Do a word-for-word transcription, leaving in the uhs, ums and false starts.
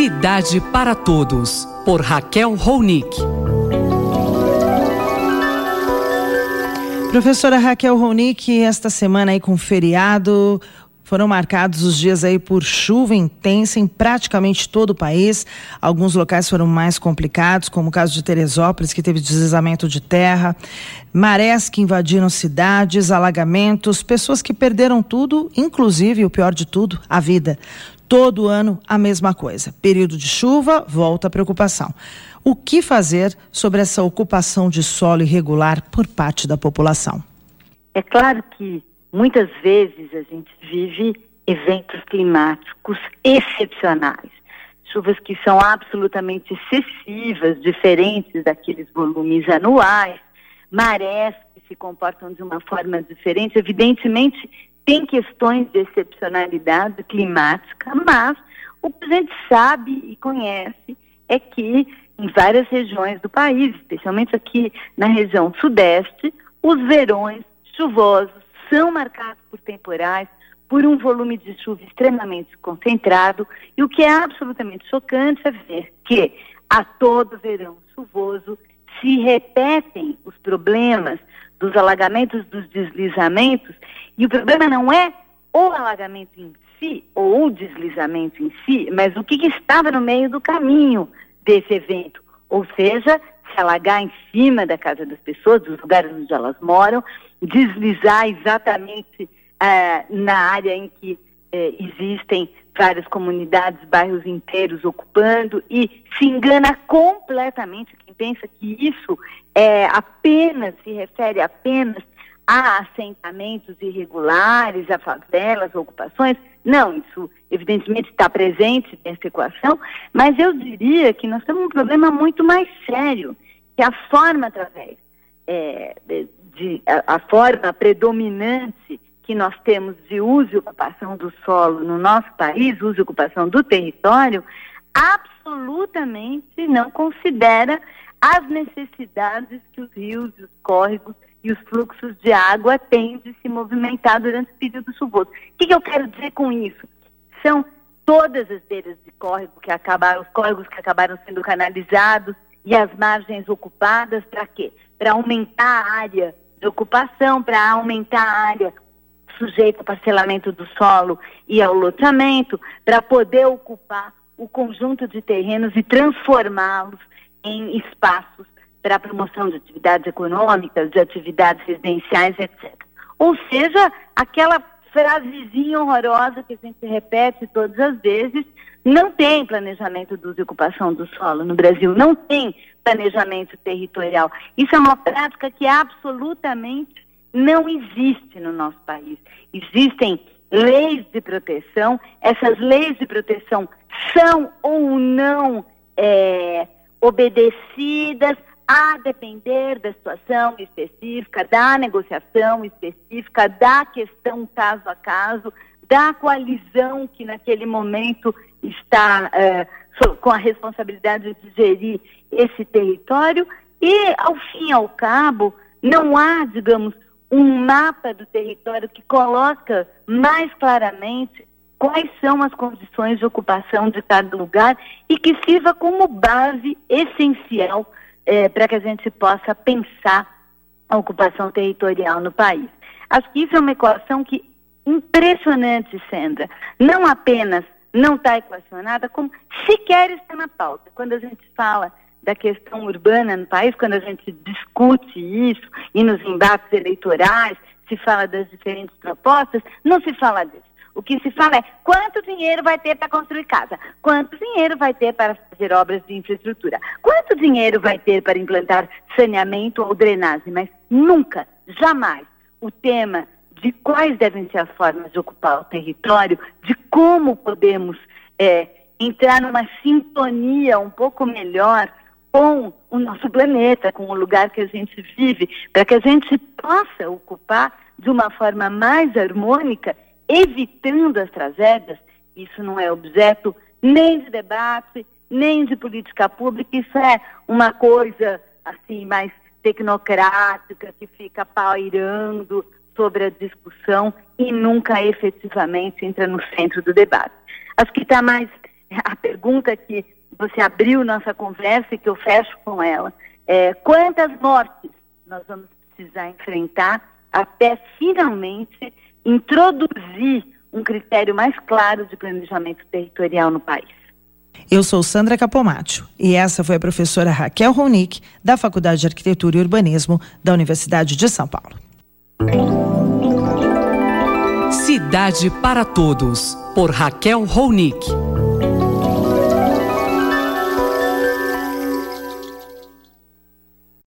Cidade para Todos, por Raquel Ronick. Professora Raquel Ronick, esta semana aí com feriado, foram marcados os dias aí por chuva intensa em praticamente todo o país. Alguns locais foram mais complicados, como o caso de Teresópolis, que teve deslizamento de terra, marés que invadiram cidades, alagamentos, pessoas que perderam tudo, inclusive, o pior de tudo, a vida. Todo ano a mesma coisa. Período de chuva, volta a preocupação. O que fazer sobre essa ocupação de solo irregular por parte da população? É claro que muitas vezes a gente vive eventos climáticos excepcionais. Chuvas que são absolutamente excessivas, diferentes daqueles volumes anuais, marés que se comportam de uma forma diferente. Evidentemente, tem questões de excepcionalidade climática, mas o que a gente sabe e conhece é que em várias regiões do país, especialmente aqui na região sudeste, os verões chuvosos são marcados por temporais, por um volume de chuva extremamente concentrado, e o que é absolutamente chocante é ver que a todo verão chuvoso se repetem os problemas dos alagamentos, dos deslizamentos, e o problema não é o alagamento em si, ou o deslizamento em si, mas o que, que estava no meio do caminho desse evento, ou seja, se alagar em cima da casa das pessoas, dos lugares onde elas moram, deslizar exatamente uh, na área em que uh, existem várias comunidades, bairros inteiros ocupando, e se engana completamente quem pensa que isso é apenas, se refere apenas a assentamentos irregulares, a favelas, a ocupações. Não, isso evidentemente está presente nessa equação, mas eu diria que nós temos um problema muito mais sério, que a forma através, é, de, de, a, a forma predominante que nós temos de uso e ocupação do solo no nosso país, uso e ocupação do território, absolutamente não considera as necessidades que os rios e os córregos e os fluxos de água têm de se movimentar durante o período chuvoso. O que, que eu quero dizer com isso? São todas as beiras de córrego que acabaram, os córregos que acabaram sendo canalizados e as margens ocupadas, para quê? Para aumentar a área de ocupação, para aumentar a área sujeita ao parcelamento do solo e ao loteamento, para poder ocupar o conjunto de terrenos e transformá-los em espaços para a promoção de atividades econômicas, de atividades residenciais, etcétera. Ou seja, aquela frasezinha horrorosa que a gente repete todas as vezes, não tem planejamento de uso e ocupação do solo no Brasil, não tem planejamento territorial. Isso é uma prática que absolutamente não existe no nosso país. Existem leis de proteção, essas leis de proteção são ou não é, obedecidas, a depender da situação específica, da negociação específica, da questão caso a caso, da coalizão que naquele momento está é, com a responsabilidade de gerir esse território, e ao fim e ao cabo não há, digamos, um mapa do território que coloca mais claramente quais são as condições de ocupação de cada lugar e que sirva como base essencial É, para que a gente possa pensar a ocupação territorial no país. Acho que isso é uma equação que, impressionante, Sandra, não apenas não está equacionada, como sequer está na pauta. Quando a gente fala da questão urbana no país, quando a gente discute isso, e nos embates eleitorais, se fala das diferentes propostas, não se fala disso. O que se fala é quanto dinheiro vai ter para construir casa, quanto dinheiro vai ter para fazer obras de infraestrutura, quanto dinheiro vai ter para implantar saneamento ou drenagem, mas nunca, jamais, o tema de quais devem ser as formas de ocupar o território, de como podemos é, entrar numa sintonia um pouco melhor com o nosso planeta, com o lugar que a gente vive, para que a gente possa ocupar de uma forma mais harmônica, evitando as tragédias. Isso não é objeto nem de debate, nem de política pública, isso é uma coisa assim mais tecnocrática que fica pairando sobre a discussão e nunca efetivamente entra no centro do debate. Acho que está mais a pergunta que você abriu nossa conversa e que eu fecho com ela, é quantas mortes nós vamos precisar enfrentar até finalmente introduzir um critério mais claro de planejamento territorial no país. Eu sou Sandra Capomatto e essa foi a professora Raquel Ronick, da Faculdade de Arquitetura e Urbanismo da Universidade de São Paulo. Cidade para Todos, por Raquel Ronick.